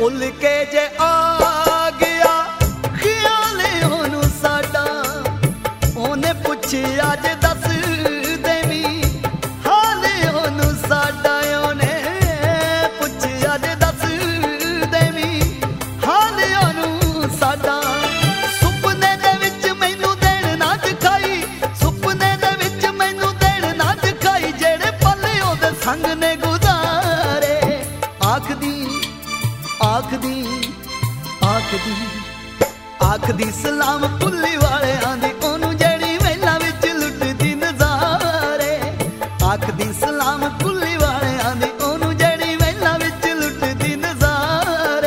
ਭੁੱਲ ਕੇ ਜੇ ਆ ਗਿਆ ਖਿਆਲ ਉਹਨੂੰ ਸਾਡਾ, ਉਹਨੇ ਪੁੱਛਿਆ ਜੇ ਦੱਸ ਦੇਵੀਂ ਹਾਲ ਉਹਨੂੰ ਸਾਡਾ, ਉਹਨੇ ਪੁੱਛਿਆ ਜੇ ਦੱਸ ਦੇਵੀਂ ਹਾਲ ਉਹਨੂੰ ਸਾਡਾ। ਸੁਪਨੇ ਦੇ ਵਿੱਚ ਮੈਨੂੰ ਦੇਣ ਨਾ ਦਿਖਾਈ, ਸੁਪਨੇ ਦੇ ਵਿੱਚ ਮੈਨੂੰ ਦੇਣ ਨਾ ਦਿਖਾਈ, ਜਿਹੜੇ ਪਲ ਉਹਦੇ ਸੰਗ ਨੇ ਗੁਜ਼ਾਰੇ। ਆਖਦੀ ਆਖਦੀ ਆਖਦੀ ਆਖਦੀ ਸਲਾਮ ਭੁੱਲੀ ਵਾਲਿਆਂ ਦੀ, ਉਹਨੂੰ ਜਿਹੜੀ ਮਹਿਲਾਂ ਵਿੱਚ ਲੁੱਟਦੀ ਨਜ਼ਾਰੇ। ਆਖਦੀ ਸਲਾਮ ਭੁੱਲੀ ਵਾਲਿਆਂ ਦੀ, ਉਹਨੂੰ ਜਿਹੜੀ ਮਹਿਲਾਂ ਵਿੱਚ ਲੁੱਟਦੀ ਨਜ਼ਾਰੇ।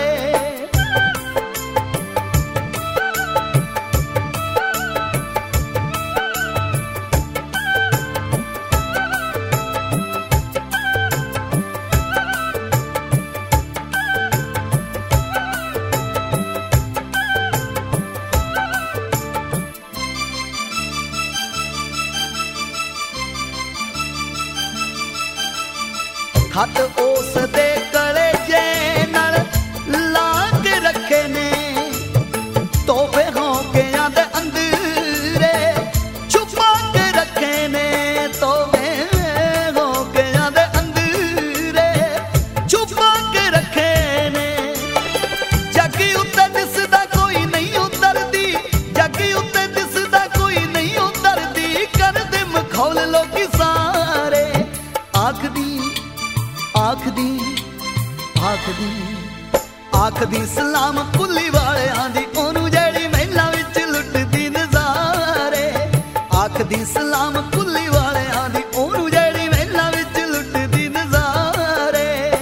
ਹੱਥ ਉਸ ਦੇ ਕਲੇਜੇ ਨਾਲ ਲਾ ਕੇ ਰੱਖੇ ਨੇ, ਤੋਹਫੇ ਹੋਕਿਆਂ ਦੇ ਅੰਦਰੇ ਛੁਪਾ ਕੇ ਰੱਖੇ ਨੇ, ਤੋਹਫੇ ਹੋਕਿਆਂ ਦੇ ਅੰਦਰੇ ਛੁਪਾ ਕੇ ਰੱਖੇ ਨੇ। ਜੱਗ ਉੱਤੇ ਦਿਸਦਾ ਕੋਈ ਨਹੀਂ ਉਤਰਦੀ, ਜੱਗ ਉੱਤੇ ਦਿਸਦਾ ਕੋਈ ਨਹੀਂ ਉਤਰਦੀ, ਕਰਦੇ ਮਖੌਲ ਲੋਕੀ ਸਾਰੇ। ਆਖਦੀ ਆਖਦੀ ਆਖਦੀ ਆਖਦੀ ਸਲਾਮ ਭੁੱਲੀ ਵਾਲਿਆਂ ਦੀ, ਉਹਨੂੰ ਜਿਹੜੀ ਮਹਿਲਾਂ ਵਿੱਚ ਲੁੱਟਦੀ ਨਜ਼ਾਰੇ। ਆਖਦੀ ਸਲਾਮ ਭੁੱਲੀ ਵਾਲਿਆਂ ਦੀ, ਉਹਨੂੰ ਜਿਹੜੀ ਮਹਿਲਾਂ ਵਿੱਚ ਲੁੱਟਦੀ ਨਜ਼ਾਰੇ।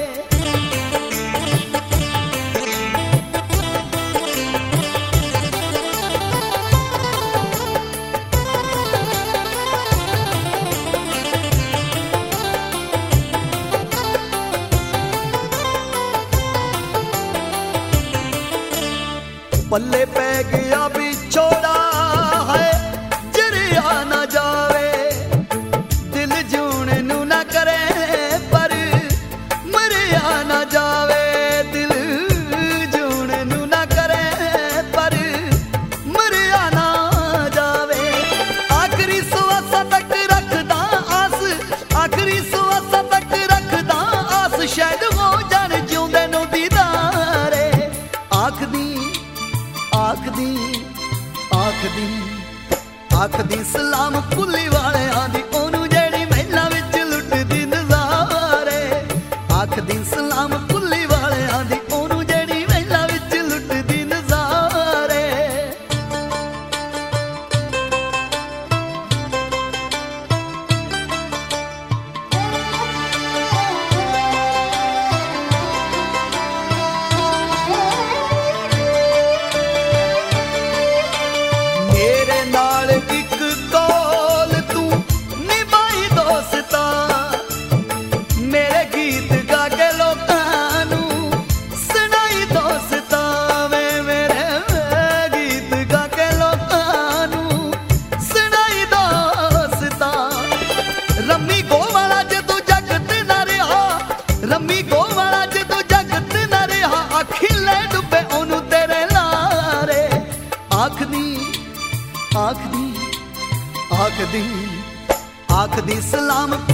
ਪੱਲੇ ਪੈ ਗਿਆ ਵਿਛੋੜਾ ਹੈ ਜਰਿਆ ਨਾ ਜਾਵੇ, ਦਿਲ ਜੂਣ ਨੂੰ ਨਾ ਕਰੇ ਪਰ ਮਰਿਆ ਨਾ ਜਾਵੇ, ਦਿਲ ਜੂਣ ਨੂੰ ਨਾ ਕਰੇ ਪਰ ਮਰਿਆ ਨਾ ਜਾਵੇ। ਆਖਰੀ ਸਵਾਸਾਂ ਤੱਕ ਰੱਖਦਾ ਆਸ, ਆਖਰੀ ਸਵਾਸਾਂ ਤੱਕ ਰੱਖਦਾ ਆਸ, ਸ਼ਾਇਦ ਹੋ ਜਾਣ ਜਿਉਂਦੇ ਨੂੰ ਦੀਦਾਰੇ। ਆਖਦੀ ਆਖਦੀ ਆਖਦੀ ਆਖਦੀ ਸਲਾਮ ਭੁੱਲੀ ਵਾਲਿਆਂ ਦੀ, ਉਹਨੂੰ ਜਿਹੜੀ ਮਹਿਲਾਂ ਵਿੱਚ ਲੁੱਟਦੀ ਨਜ਼ਾਰੇ। ਆਖਦੀ ਸਲਾਮ ਭੁੱਲੀ ਵਾਲਿਆਂ ਦੀ, ਉਹਨੂੰ ਜਿਹੜੀ ਮਹਿਲਾਂ ਵਿੱਚ ਲੁੱਟਦੀ ਨਜ਼ਾਰੇ। ਆਖਦੀ ਆਖਦੀ ਆਖਦੀ ਸਲਾਮ